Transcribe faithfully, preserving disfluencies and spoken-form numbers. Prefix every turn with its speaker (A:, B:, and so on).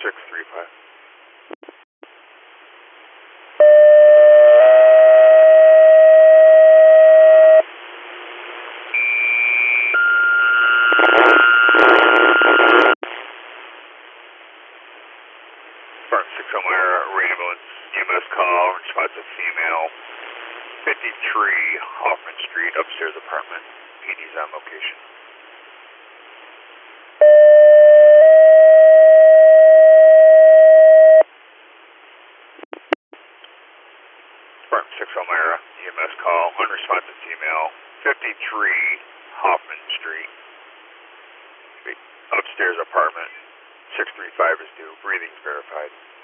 A: six three five. Spark six Elmira, ambulance, E M S call, responsive female, fifty-three Hoffman Street, upstairs apartment, P D's on location. Spark six Elmira, E M S call, unresponsive female, fifty-three Hoffman Street, upstairs apartment, six three five is due, breathing's verified.